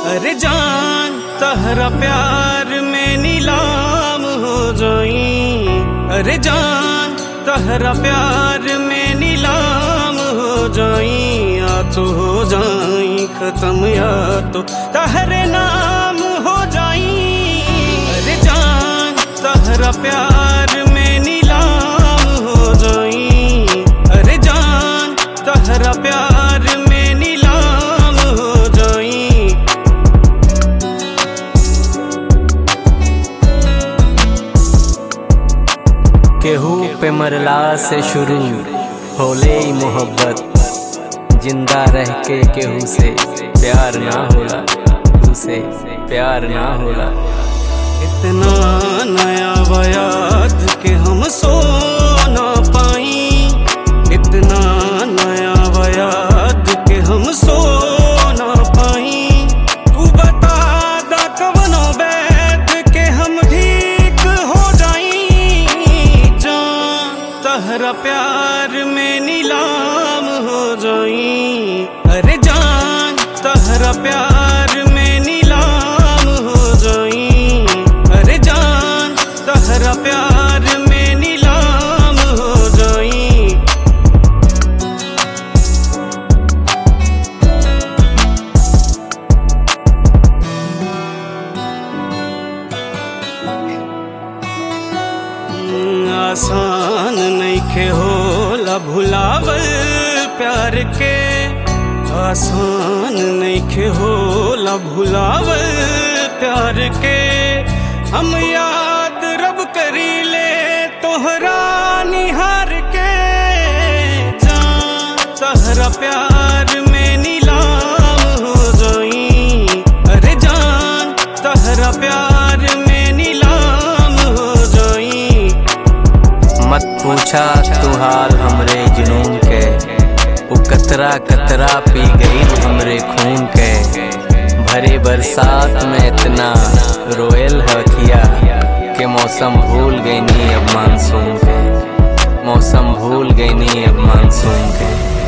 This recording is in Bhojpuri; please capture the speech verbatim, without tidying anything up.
अरे जान तहरा प्यार में नीलाम हो जाई, अरे जान तहरा प्यार में नीलाम हो जाई, या तो हो जाई खत्म या तो तहरे नाम हो जाई। अरे जान तहरा प्यार में नीलाम हो जाई, अरे जान तहरा प्यार में नीलाम हो जाई। केहू पे मरला से शुरू होले ई मोहब्बत, जिंदा रह के केहू से प्यार ना होला, तुसे प्यार ना होला। इतना नया याद के हम सो ना पाई, इतना नया याद के हम सो ना पाई। तू बता दा कवनो बैठ के हम ठीक हो जाई, जान तहरा प्यार में नीलाम हो जाई। अरे जान तहरा प्यार में नीलाम हो जाई, अरे जान तहरा प्यार में नीलाम हो जाई। आसान नइखे होला भुलावल प्यार के, आसान नइखे होला भुलावल प्यार के। हम याद रब करी ले तोहरा निहार के, जान तहरा प्यार में नीलाम हो जाई, अरे जान तहरा प्यार में नीलाम हो जाई। मत पूछा तू हाल हमरे जुनून के, वो कतरा कतरा पी गई हमरे खून के। भरे बरसात में इतना रोयल हकिया के मौसम भूल गई नी अब मानसून के, मौसम भूल गई नी अब मानसून के।